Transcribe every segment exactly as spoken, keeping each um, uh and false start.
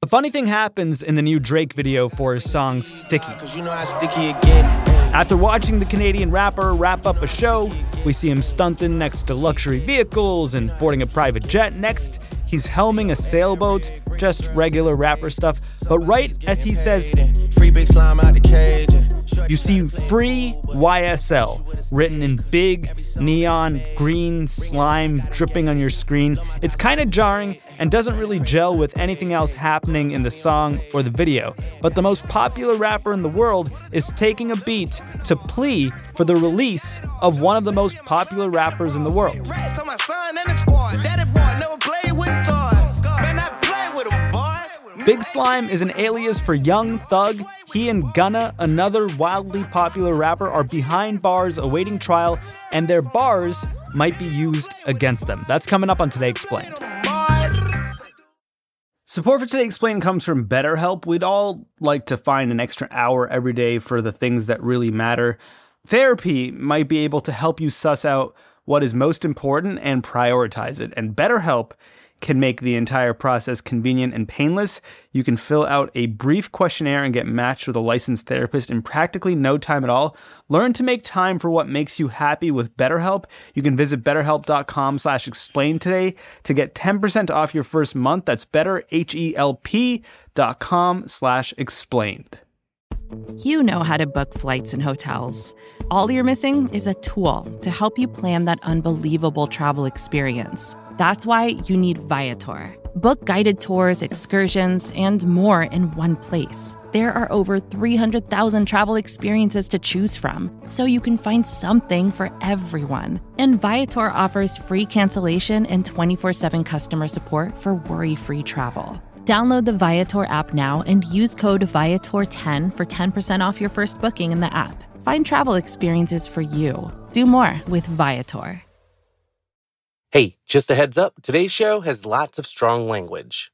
A funny thing happens in the new Drake video for his song Sticky. You know how sticky it get. After watching the Canadian rapper wrap up a show, we see him stunting next to luxury vehicles and boarding a private jet. Next, he's helming a sailboat, just regular rapper stuff. But right as he says, Free big slime out the cage. you see Free Y S L written in big neon green slime dripping on your screen. It's kind of jarring and doesn't really gel with anything else happening in the song or the video. But the most popular rapper in the world is taking a beat to plea for the release of one of the most popular rappers in the world. Big Slime is an alias for Young Thug. He and Gunna, another wildly popular rapper, are behind bars awaiting trial, and their bars might be used against them. That's coming up on Today Explained. Support for Today Explained comes from BetterHelp. We'd all like to find an extra hour every day for the things that really matter. Therapy might be able to help you suss out what is most important and prioritize it. And BetterHelp can make the entire process convenient and painless. You can fill out a brief questionnaire and get matched with a licensed therapist in practically no time at all. Learn to make time for what makes you happy with BetterHelp. You can visit betterhelp.com slash explain today to get ten percent off your first month. That's betterhelp.com slash explained. You know how to book flights and hotels. All you're missing is a tool to help you plan that unbelievable travel experience. That's why you need Viator. Book guided tours, excursions, and more in one place. There are over three hundred thousand travel experiences to choose from, so you can find something for everyone. And Viator offers free cancellation and twenty-four seven customer support for worry-free travel. Download the Viator app now and use code Viator ten for ten percent off your first booking in the app. Find travel experiences for you. Do more with Viator. Hey, just a heads up, today's show has lots of strong language.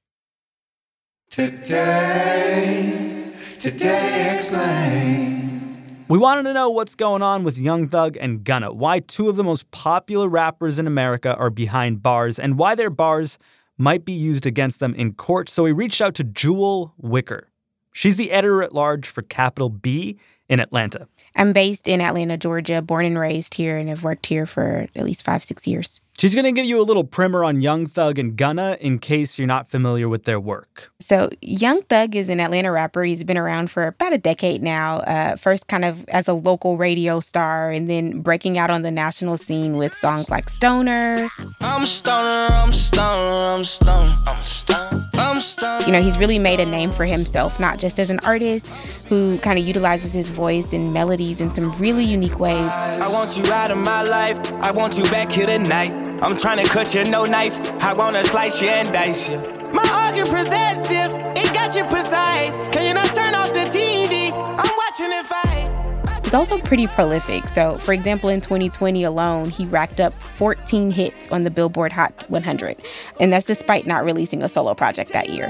Today, Today Explained. We wanted to know what's going on with Young Thug and Gunna, why two of the most popular rappers in America are behind bars, and why their bars might be used against them in court. So we reached out to Jewel Wicker. She's the editor-at-large for Capital B in Atlanta. I'm based in Atlanta, Georgia, born and raised here, and have worked here for at least five, six years. She's going to give you a little primer on Young Thug and Gunna in case you're not familiar with their work. So Young Thug is an Atlanta rapper. He's been around for about a decade now, uh, first kind of as a local radio star and then breaking out on the national scene with songs like Stoner. I'm stoner, I'm stoner, I'm stoner, I'm stoner, I'm stoner. You know, he's really made a name for himself, not just as an artist who kind of utilizes his voice and melodies in some really unique ways. I want you out of my life. I want you back here tonight. I'm trying to cut you, no knife. I want to slice you and dice you. My argument possessive, it got you precise. Can you not turn off the T V? I'm watching it fight. He's also pretty prolific. So, for example, in twenty twenty alone, he racked up fourteen hits on the Billboard Hot one hundred. And that's despite not releasing a solo project that year.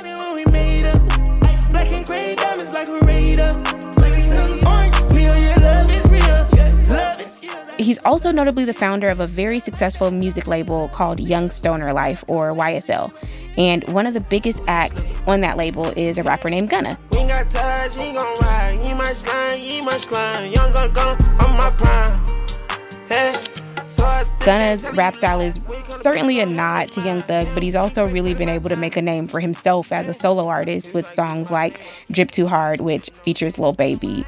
He's also notably the founder of a very successful music label called Young Stoner Life, or Y S L. And one of the biggest acts on that label is a rapper named Gunna. Gunna's rap style is certainly a nod to Young Thug, but he's also really been able to make a name for himself as a solo artist with songs like Drip Too Hard, which features Lil Baby.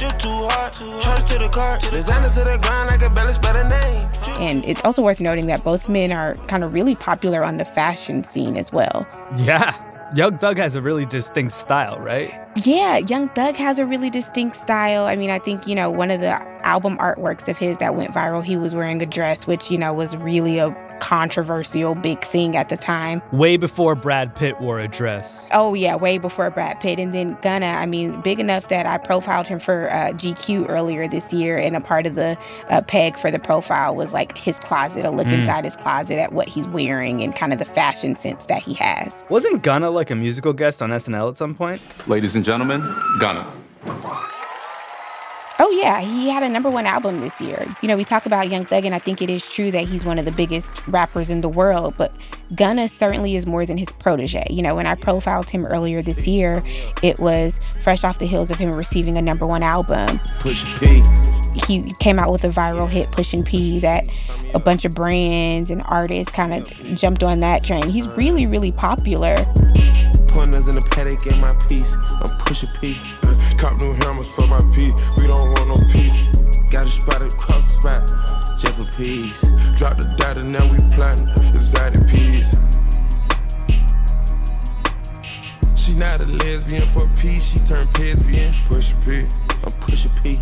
And it's also worth noting that both men are kind of really popular on the fashion scene as well. Yeah. Young Thug has a really distinct style, right? Yeah, Young Thug has a really distinct style. I mean, I think, you know, one of the album artworks of his that went viral, he was wearing a dress, which, you know, was really a controversial big thing at the time. Way before Brad Pitt wore a dress. Oh, yeah, way before Brad Pitt. And then Gunna, I mean, big enough that I profiled him for uh, G Q earlier this year, and a part of the uh, peg for the profile was like his closet, a look mm. inside his closet at what he's wearing and kind of the fashion sense that he has. Wasn't Gunna like a musical guest on S N L at some point? Ladies and gentlemen, Gunna. Oh, yeah. He had a number one album this year. You know, we talk about Young Thug, and I think it is true that he's one of the biggest rappers in the world, but Gunna certainly is more than his protege. You know, when I profiled him earlier this year, it was fresh off the heels of him receiving a number one album. Pusha P. He came out with a viral hit, Pushin' P, that a bunch of brands and artists kind of jumped on that train. He's really, really popular. Pointers in the paddock, get my piece. I'm Pusha P. Cop new hammers for my P. We don't want no peace. Got a spot across the spot, just for peace. Drop the data, now we plotting exotic peas. She not a lesbian for peace, she turned lesbian. Pusha P. I'm Pusha P.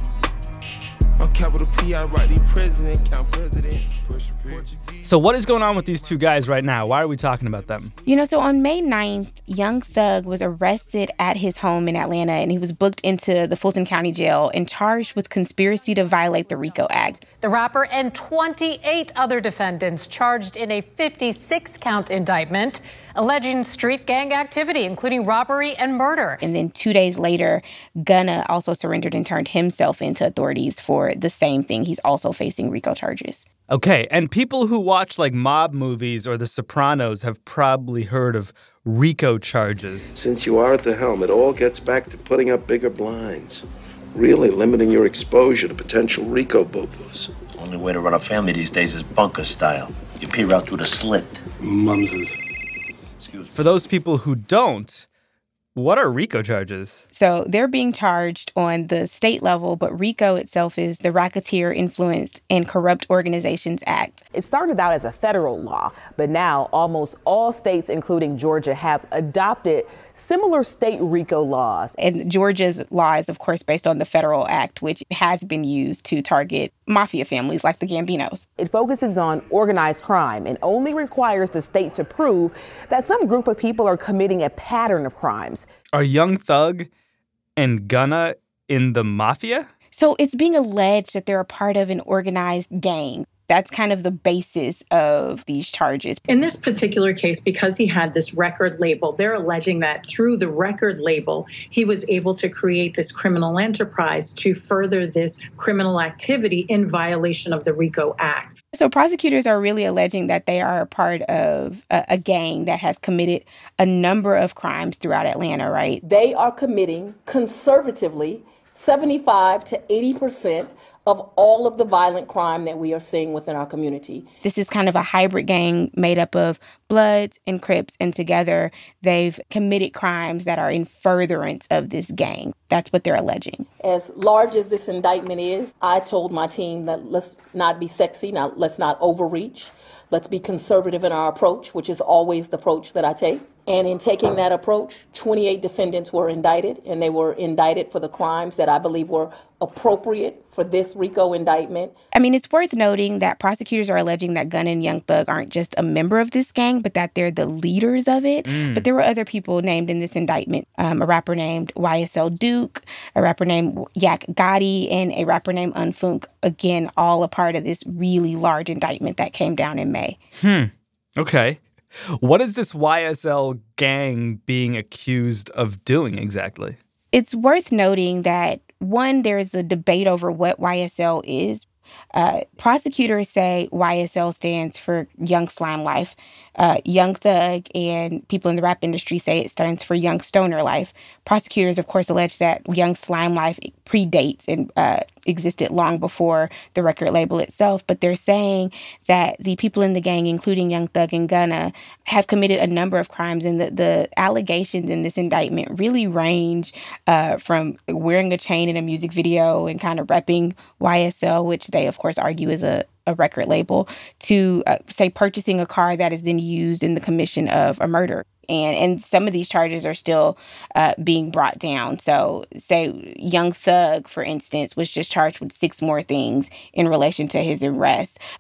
I'm capital P, I write the president, count presidents. Pusha P. So what is going on with these two guys right now? Why are we talking about them? You know, so on May ninth, Young Thug was arrested at his home in Atlanta, and he was booked into the Fulton County Jail and charged with conspiracy to violate the RICO Act. The rapper and twenty-eight other defendants charged in a fifty-six count indictment alleging street gang activity, including robbery and murder. And then two days later, Gunna also surrendered and turned himself into authorities for the same thing. He's also facing RICO charges. Okay, and people who watch like mob movies or The Sopranos have probably heard of RICO charges. Since you are at the helm, it all gets back to putting up bigger blinds. Really limiting your exposure to potential RICO boo-boos. Only way to run a family these days is bunker style. You peer out through the slit. Mumses. Excuse me. For those people who don't, what are RICO charges? So they're being charged on the state level, but RICO itself is the Racketeer Influenced and Corrupt Organizations Act. It started out as a federal law, but now almost all states, including Georgia, have adopted similar state RICO laws. And Georgia's law is, of course, based on the federal act, which has been used to target mafia families like the Gambinos. It focuses on organized crime and only requires the state to prove that some group of people are committing a pattern of crimes. Are Young Thug and Gunna in the mafia? So it's being alleged that they're a part of an organized gang. That's kind of the basis of these charges. In this particular case, because he had this record label, they're alleging that through the record label, he was able to create this criminal enterprise to further this criminal activity in violation of the RICO Act. So prosecutors are really alleging that they are a part of a, a gang that has committed a number of crimes throughout Atlanta, right? They are committing conservatively seventy-five to eighty percent of all of the violent crime that we are seeing within our community. This is kind of a hybrid gang made up of Bloods and Crips, and together they've committed crimes that are in furtherance of this gang. That's what they're alleging. As large as this indictment is, I told my team that let's not be sexy, now let's not overreach. Let's be conservative in our approach, which is always the approach that I take. And in taking that approach, twenty-eight defendants were indicted, and they were indicted for the crimes that I believe were appropriate for this RICO indictment. I mean, it's worth noting that prosecutors are alleging that Gunna and Young Thug aren't just a member of this gang, but that they're the leaders of it. Mm. But there were other people named in this indictment. Um, a rapper named Y S L Duke, a rapper named Yak Gotti, and a rapper named Unfunk. Again, all a part of this really large indictment that came down in May. Hmm. Okay. What is this Y S L gang being accused of doing exactly? It's worth noting that, one, there's a debate over what Y S L is. Uh, prosecutors say Y S L stands for Young Slime Life. Uh, Young Thug and people in the rap industry say it stands for Young Stoner Life. Prosecutors, of course, allege that Young Slime Life predates and uh, existed long before the record label itself. But they're saying that the people in the gang, including Young Thug and Gunna, have committed a number of crimes. And the, the allegations in this indictment really range uh, from wearing a chain in a music video and kind of repping Y S L, which they, of course, argue is a, a record label, to, uh, say, purchasing a car that is then used in the commission of a murder. And and some of these charges are still uh, being brought down. So, say, Young Thug, for instance, was just charged with six more things in relation to his arrest.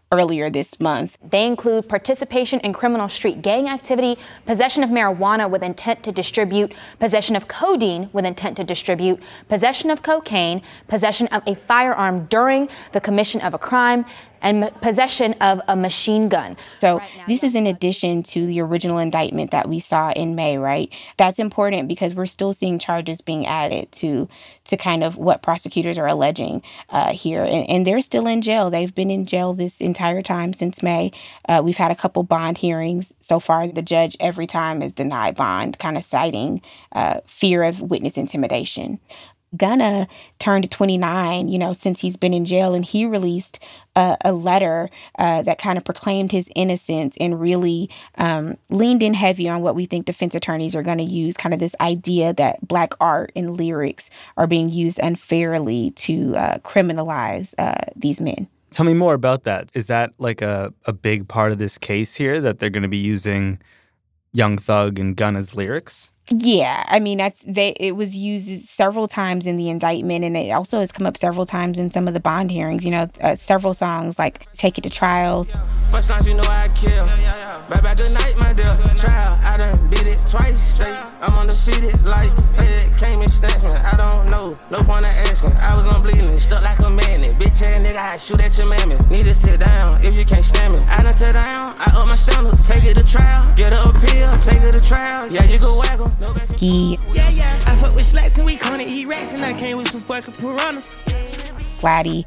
earlier this month. They include participation in criminal street gang activity, possession of marijuana with intent to distribute, possession of codeine with intent to distribute, possession of cocaine, possession of a firearm during the commission of a crime, and possession of a machine gun. So this is in addition to the original indictment that we saw in May, right? That's important because we're still seeing charges being added to to kind of what prosecutors are alleging uh, here. And, and they're still in jail. They've been in jail this entire time since May. Uh, we've had a couple bond hearings. So far, the judge every time has denied bond, kind of citing uh, fear of witness intimidation. Gunna turned twenty-nine, you know, since he's been in jail, and he released a, a letter uh, that kind of proclaimed his innocence and really um, leaned in heavy on what we think defense attorneys are going to use, kind of this idea that Black art and lyrics are being used unfairly to uh, criminalize uh, these men. Tell me more about that. Is that like a, a big part of this case here, that they're going to be using Young Thug and Gunna's lyrics? Yeah, I mean, I, they, it was used several times in the indictment, and it also has come up several times in some of the bond hearings. You know, uh, several songs like Take It to Trial. First time you know I kill. Bye bye, good night, my dear. Trial, I done beat it twice straight. I'm undefeated like Fed came and snatched me. I don't know, no point of asking. I was on bleeding, stuck like a magnet. Bitch ass nigga, I shoot at your mammy. Need to sit down if you can't stand me. I done tear down, I up my standards. Take it to trial, get her appeal. Take it to trial, yeah, you go whack 'em. Ski. Yeah, yeah. I fuck with slacks and we gonna eat rats, and I came with some fucking piranhas. Flatty.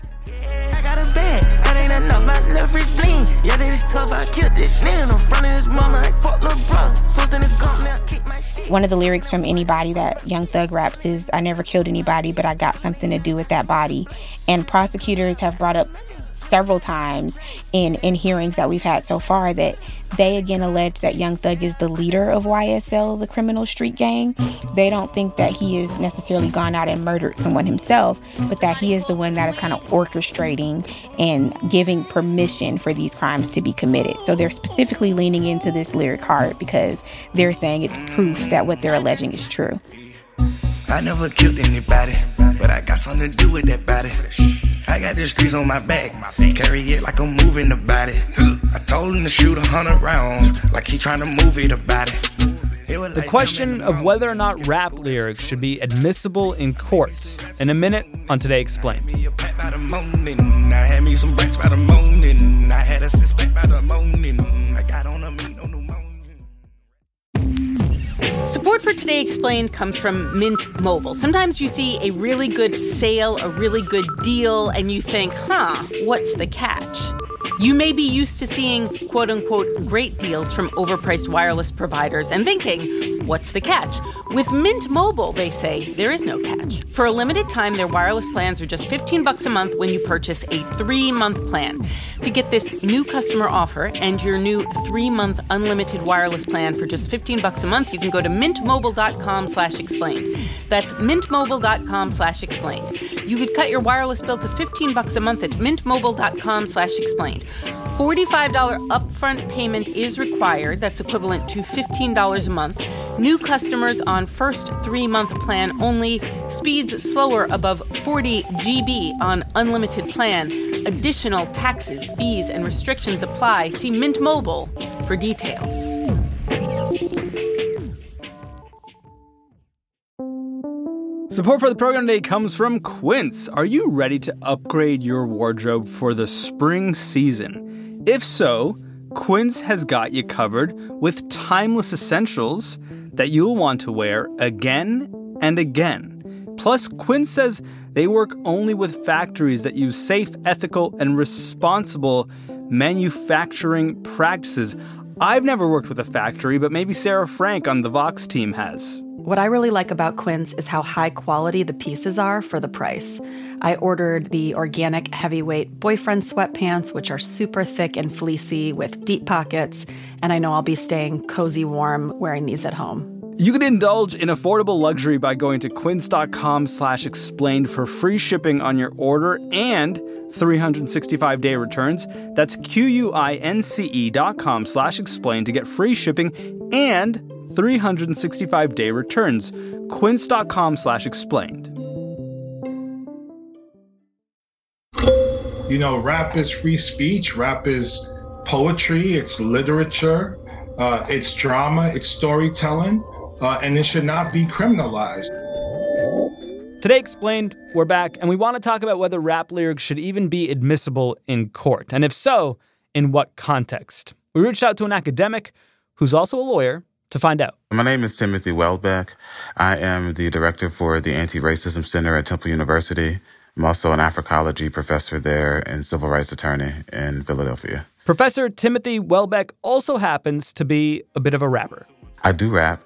I got a bag, that ain't enough, my little freak bling. Yeah, they just tough, I killed this nigga in front of his mama, like fuck little bro. So in the gump, now keep my shit. One of the lyrics from Anybody that Young Thug raps is, I never killed anybody, but I got something to do with that body. And prosecutors have brought up several times in, in hearings that we've had so far that they again allege that Young Thug is the leader of Y S L, the criminal street gang. They don't think that he has necessarily gone out and murdered someone himself, but that he is the one that is kind of orchestrating and giving permission for these crimes to be committed. So they're specifically leaning into this lyric hard because they're saying it's proof that what they're alleging is true. I never killed anybody, but I got something to do with that body. I got the streets on my back, carry it like I'm moving the body. I told him to shoot a hundred rounds, like he trying to move it about it. The question of whether or not rap lyrics should be admissible in court. In a minute on Today Explained. I had me some bricks by the morning. I had a six pack by the morning. I got on a meat on the morning. Support for Today Explained comes from Mint Mobile. Sometimes you see a really good sale, a really good deal, and you think, huh, what's the catch? You may be used to seeing quote-unquote great deals from overpriced wireless providers and thinking, what's the catch? With Mint Mobile, they say, there is no catch. For a limited time, their wireless plans are just fifteen bucks a month when you purchase a three-month plan. To get this new customer offer and your new three-month unlimited wireless plan for just fifteen bucks a month, you can go to mintmobile.com slash explained. That's mintmobile.com slash explained. You could cut your wireless bill to fifteen bucks a month at mintmobile.com slash explained. forty-five dollars upfront payment is required. That's equivalent to fifteen dollars a month. New customers on first three-month plan only. Speeds slower above forty gigabytes on unlimited plan. Additional taxes, fees, and restrictions apply. See Mint Mobile for details. Support for the program today comes from Quince. Are you ready to upgrade your wardrobe for the spring season? If so, Quince has got you covered with timeless essentials that you'll want to wear again and again. Plus, Quince says they work only with factories that use safe, ethical, and responsible manufacturing practices. I've never worked with a factory, but maybe Sarah Frank on the Vox team has. What I really like about Quince is how high quality the pieces are for the price. I ordered the organic heavyweight boyfriend sweatpants, which are super thick and fleecy with deep pockets, and I know I'll be staying cozy warm wearing these at home. You can indulge in affordable luxury by going to quince.com slash explained for free shipping on your order and three hundred sixty-five day returns. That's Q-U-I-N-C-E dot com slash explained to get free shipping and three hundred sixty-five day returns. Quince.com slash explained. You know, rap is free speech. Rap is poetry. It's literature. Uh, it's drama. It's storytelling. Uh, and it should not be criminalized. Today Explained, we're back, and we want to talk about whether rap lyrics should even be admissible in court, and if so, in what context. We reached out to an academic who's also a lawyer to find out. My name is Timothy Welbeck. I am the director for the Anti-Racism Center at Temple University. I'm also an Africology professor there and civil rights attorney in Philadelphia. Professor Timothy Welbeck also happens to be a bit of a rapper. I do rap.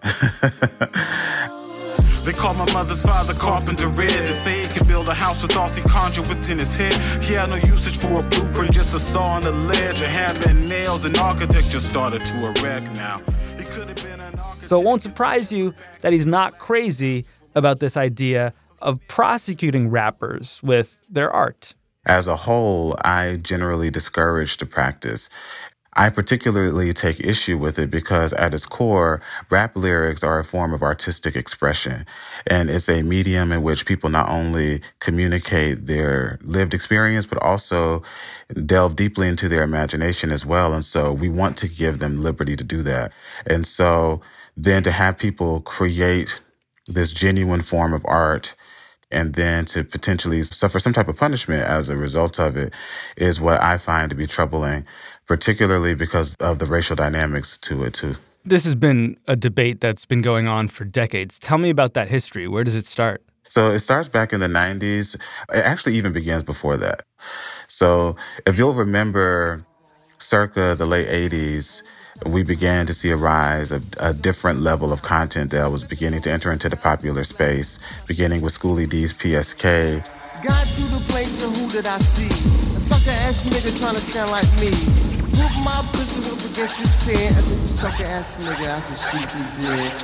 They call my mother's father Carpenter Red. They say he could build a house with all he conjured within his head. He had no usage for a blueprint, just a saw on the ledge. A hammer and nails, and architecture started to erect now. He could have been an architect. So it won't surprise you that he's not crazy about this idea of prosecuting rappers with their art. As a whole, I generally discourage the practice. I particularly take issue with it because at its core, rap lyrics are a form of artistic expression. And it's a medium in which people not only communicate their lived experience, but also delve deeply into their imagination as well. And so we want to give them liberty to do that. And so then to have people create this genuine form of art and then to potentially suffer some type of punishment as a result of it is what I find to be troubling, particularly because of the racial dynamics to it, too. This has been a debate that's been going on for decades. Tell me about that history. Where does it start? So it starts back in the nineties. It actually even begins before that. So if you'll remember, circa the late eighties, we began to see a rise of a different level of content that was beginning to enter into the popular space, beginning with Schoolie D's P S K. Got to the place and who did I see? A sucker-ass nigga trying to sound like me. Put my pistol up against his head. I said, the sucker-ass nigga, that's what she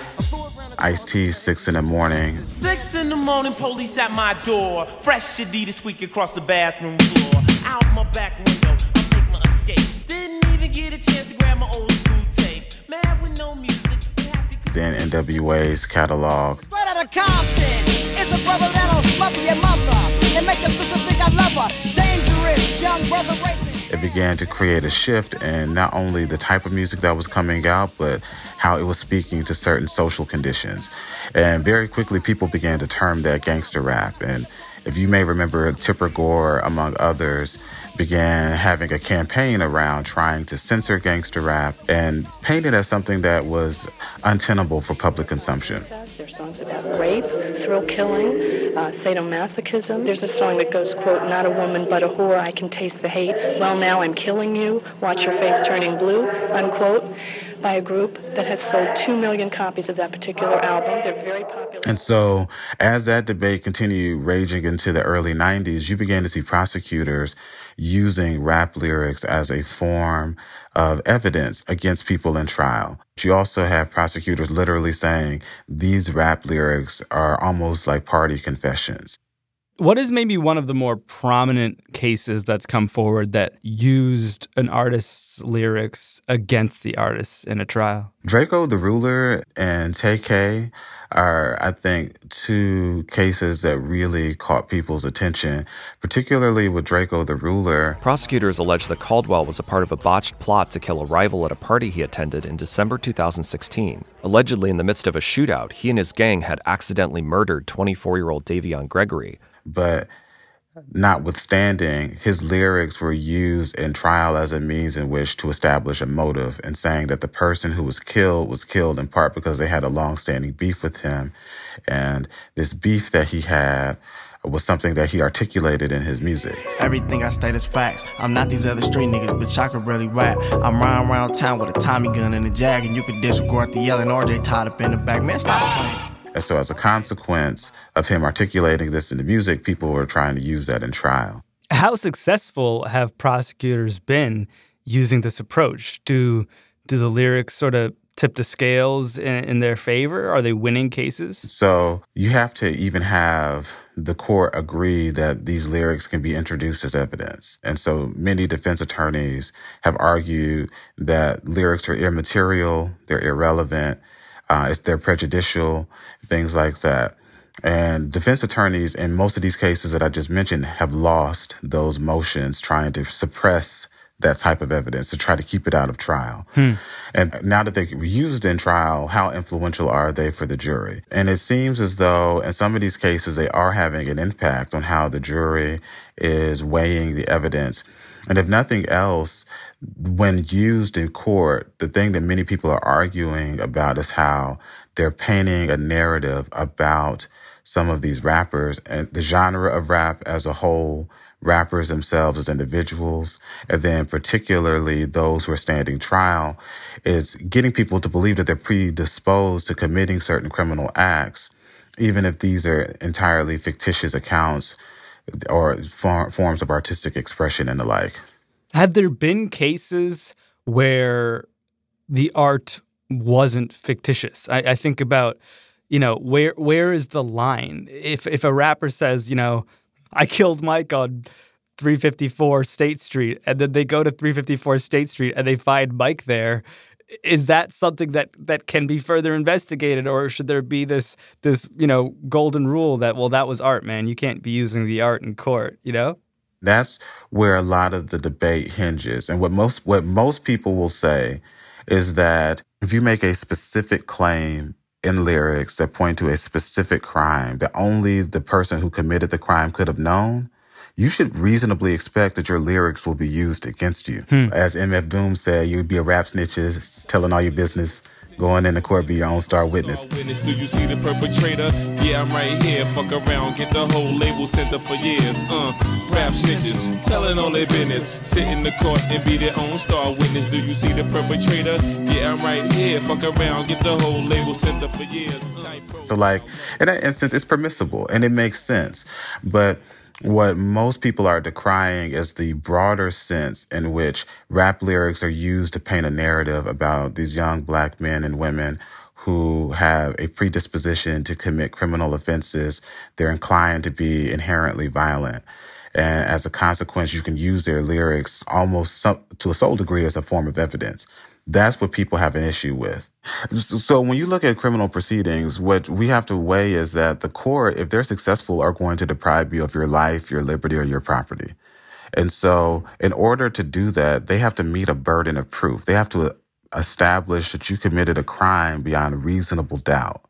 did. Ice-T, Six in the Morning. Six in the morning, police at my door. Fresh Adidas squeak across the bathroom floor. Out my back window, I make my escape. Didn't even get a chance to grab my old school tape. Mad with no music. Then N W A's catalog. Straight out of Compton, it's a brother that'll smother your mother and make your sister think I love her. Dangerous, young brother racing. It began to create a shift in not only the type of music that was coming out, but how it was speaking to certain social conditions. And very quickly, people began to term that gangster rap. And if you may remember, Tipper Gore, among others, began having a campaign around trying to censor gangster rap and paint it as something that was untenable for public consumption. There's songs about rape, thrill killing, uh, sadomasochism. There's a song that goes, quote, not a woman but a whore, I can taste the hate. Well, now I'm killing you, watch your face turning blue, unquote, by a group that has sold two million copies of that particular album. They're very popular. And so as that debate continued raging into the early nineties, you began to see prosecutors using rap lyrics as a form of evidence against people in trial. You also have prosecutors literally saying these rap lyrics are almost like party confessions. What is maybe one of the more prominent cases that's come forward that used an artist's lyrics against the artist in a trial? Draco the Ruler and Tay K are, I think, two cases that really caught people's attention, particularly with Draco the Ruler. Prosecutors allege that Caldwell was a part of a botched plot to kill a rival at a party he attended in December two thousand sixteen. Allegedly, in the midst of a shootout, he and his gang had accidentally murdered twenty-four-year-old Davion Gregory. But notwithstanding, his lyrics were used in trial as a means in which to establish a motive and saying that the person who was killed was killed in part because they had a long-standing beef with him. And this beef that he had was something that he articulated in his music. Everything I state is facts. I'm not these other street niggas, bitch, I could really rap. I'm riding around town with a Tommy gun and a jag, and you could disregard the yelling R J tied up in the back. Man, stop playing. And so as a consequence of him articulating this in the music, people were trying to use that in trial. How successful have prosecutors been using this approach? Do do the lyrics sort of tip the scales in, in their favor? Are they winning cases? So you have to even have the court agree that these lyrics can be introduced as evidence. And so many defense attorneys have argued that lyrics are immaterial, they're irrelevant, Uh, it's they're prejudicial, things like that. And defense attorneys in most of these cases that I just mentioned have lost those motions trying to suppress that type of evidence to try to keep it out of trial. Hmm. And now that they're used in trial, how influential are they for the jury? And it seems as though in some of these cases, they are having an impact on how the jury is weighing the evidence. And if nothing else, when used in court, the thing that many people are arguing about is how they're painting a narrative about some of these rappers and the genre of rap as a whole, rappers themselves as individuals, and then particularly those who are standing trial. It's getting people to believe that they're predisposed to committing certain criminal acts, even if these are entirely fictitious accounts or for, forms of artistic expression and the like. Have there been cases where the art wasn't fictitious? I, I think about, you know, where where is the line? If if a rapper says, you know, I killed Mike on three fifty-four State Street, and then they go to three fifty-four State Street and they find Mike there, is that something that, that can be further investigated, or should there be this this you know golden rule that, well, that was art, man, you can't be using the art in court, you know? That's where a lot of the debate hinges. And what most what most people will say is that if you make a specific claim in lyrics that point to a specific crime that only the person who committed the crime could have known, you should reasonably expect that your lyrics will be used against you. Hmm. As M F Doom said, you'd be a rap snitch, telling all your business, going into court, be your own star witness. Witness, do you see the perpetrator? Yeah, I'm right here. Fuck around, get the whole label sent up for years. Uh, rap snitches, telling all their business. Sit in the court and be their own star witness. Do you see the perpetrator? Yeah, I'm right here. Fuck around, get the whole label sent up for years. So, like, in that instance, it's permissible and it makes sense. But what most people are decrying is the broader sense in which rap lyrics are used to paint a narrative about these young black men and women who have a predisposition to commit criminal offenses. They're inclined to be inherently violent. And as a consequence, you can use their lyrics almost some, to a sole degree as a form of evidence. That's what people have an issue with. So when you look at criminal proceedings, what we have to weigh is that the court, if they're successful, are going to deprive you of your life, your liberty, or your property. And so in order to do that, they have to meet a burden of proof. They have to establish that you committed a crime beyond reasonable doubt.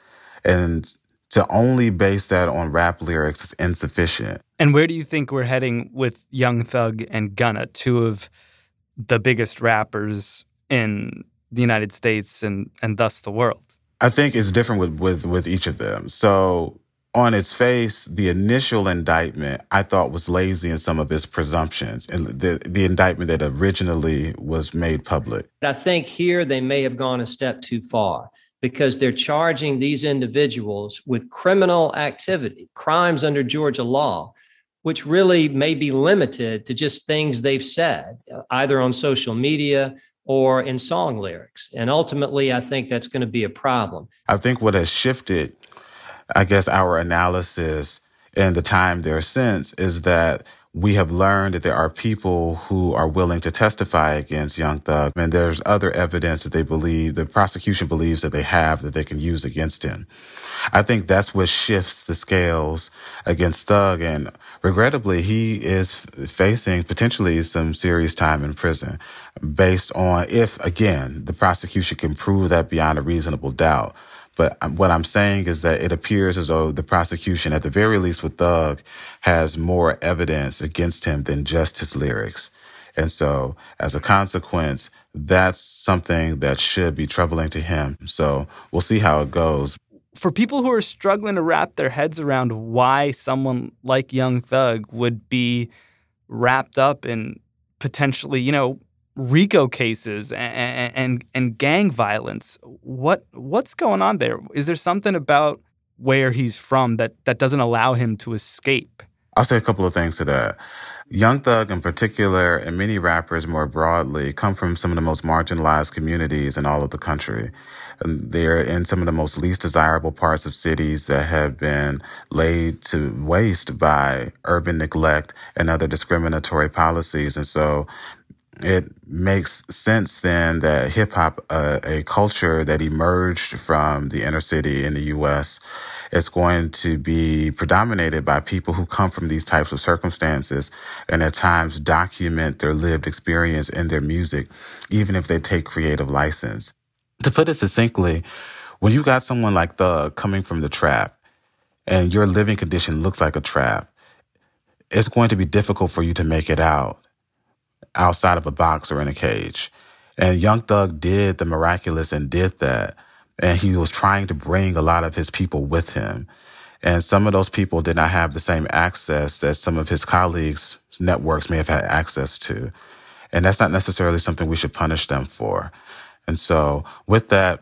And to only base that on rap lyrics is insufficient. And where do you think we're heading with Young Thug and Gunna, two of the biggest rappers in the United States and, and thus the world? I think it's different with, with, with each of them. So on its face, the initial indictment I thought was lazy in some of its presumptions, and the, the indictment that originally was made public. I think here they may have gone a step too far because they're charging these individuals with criminal activity, crimes under Georgia law, which really may be limited to just things they've said, either on social media or in song lyrics. And ultimately, I think that's going to be a problem. I think what has shifted, I guess, our analysis in the time there since is that we have learned that there are people who are willing to testify against Young Thug. And there's other evidence that they believe, the prosecution believes that they have that they can use against him. I think that's what shifts the scales against Thug. And regrettably, he is facing potentially some serious time in prison based on if, again, the prosecution can prove that beyond a reasonable doubt. But what I'm saying is that it appears as though the prosecution, at the very least with Thug, has more evidence against him than just his lyrics. And so as a consequence, that's something that should be troubling to him. So we'll see how it goes. For people who are struggling to wrap their heads around why someone like Young Thug would be wrapped up in potentially, you know, RICO cases and, and and gang violence, what what's going on there? Is there something about where he's from that, that doesn't allow him to escape? I'll say a couple of things to that. Young Thug in particular, and many rappers more broadly, come from some of the most marginalized communities in all of the country. And they're in some of the most least desirable parts of cities that have been laid to waste by urban neglect and other discriminatory policies. And so it makes sense then that hip hop, uh, a culture that emerged from the inner city in the U S, is going to be predominated by people who come from these types of circumstances and at times document their lived experience in their music, even if they take creative license. To put it succinctly, when you got someone like Thug coming from the trap and your living condition looks like a trap, it's going to be difficult for you to make it out outside of a box or in a cage. And Young Thug did the miraculous and did that. And he was trying to bring a lot of his people with him. And some of those people did not have the same access that some of his colleagues' networks may have had access to. And that's not necessarily something we should punish them for. And so with that,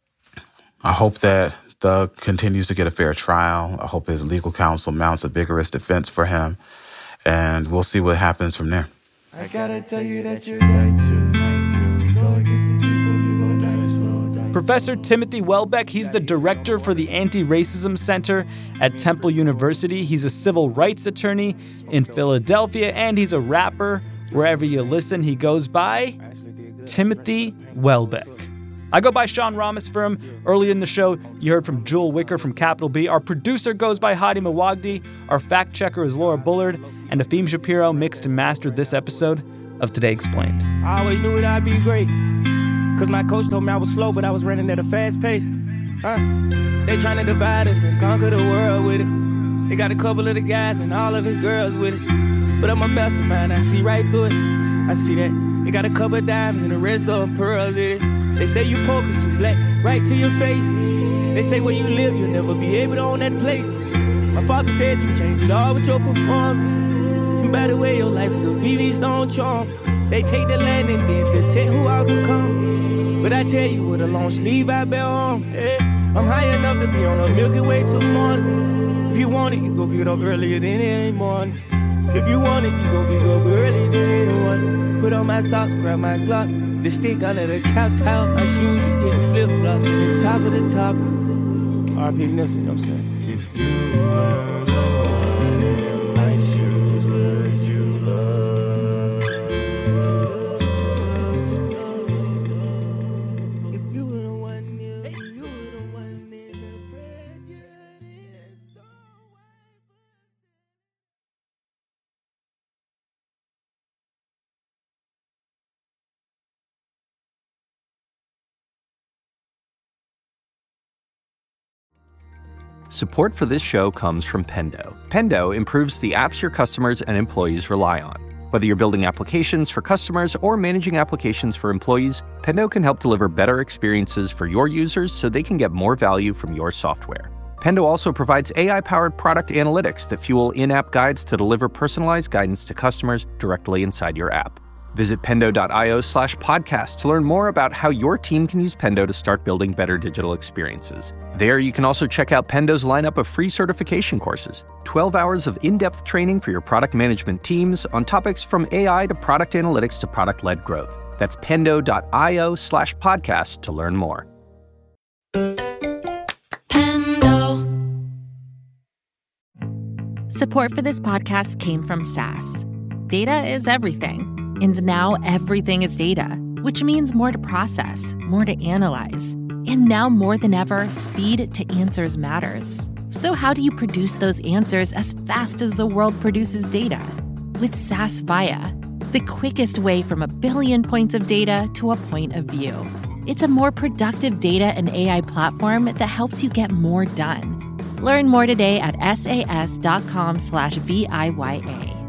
I hope that Thug continues to get a fair trial. I hope his legal counsel mounts a vigorous defense for him. And we'll see what happens from there. I gotta tell you that you're right tonight. You go against these people, you gon' die slow. Die. Professor Timothy Welbeck, he's the director for the Anti-Racism Center at Temple University. He's a civil rights attorney in Philadelphia, and he's a rapper. Wherever you listen, he goes by Timothy Welbeck. I go by Sean Ramos for him. Early in the show, you heard from Jewel Wicker from Capital B. Our producer goes by Hadi Mawagdi. Our fact checker is Laura Bullard. And Afim Shapiro mixed and mastered this episode of Today Explained. I always knew that I'd be great. Cause my coach told me I was slow, but I was running at a fast pace. Huh? They trying to divide us and conquer the world with it. They got a couple of the guys and all of the girls with it. But I'm a mastermind, I see right through it. I see that. They got a couple of diamonds and the rest of them pearls in it. They say you poor cause you black, right to your face. They say where you live, you'll never be able to own that place. My father said you can change it all with your performance. And by the way, your life's a V V Stone charm. They take the land and then detect who all can come. But I tell you, with a long sleeve I bear on. Hey, I'm high enough to be on a Milky Way till morning. If you want it, you go get up earlier than any morning. If you want it, you go get up earlier than anyone. Put on my socks, grab my Glock. The stick under the couch, tie up my shoes, you get the flip-flops, and it's top of the top. R P Nipsey, you know what I'm saying? If you were the one in my shoes, would you love? If you were the one in, if you were the one in the prejudice. Support for this show comes from Pendo. Pendo improves the apps your customers and employees rely on. Whether you're building applications for customers or managing applications for employees, Pendo can help deliver better experiences for your users so they can get more value from your software. Pendo also provides A I-powered product analytics that fuel in-app guides to deliver personalized guidance to customers directly inside your app. Visit pendo.io slash podcast to learn more about how your team can use Pendo to start building better digital experiences. There, you can also check out Pendo's lineup of free certification courses, twelve hours of in-depth training for your product management teams on topics from A I to product analytics to product-led growth. That's pendo.io slash podcast to learn more. Pendo. Support for this podcast came from S A S. Data is everything. And now everything is data, which means more to process, more to analyze. And now more than ever, speed to answers matters. So how do you produce those answers as fast as the world produces data? With S A S Viya, the quickest way from a billion points of data to a point of view. It's a more productive data and A I platform that helps you get more done. Learn more today at sas.com slash V I Y A.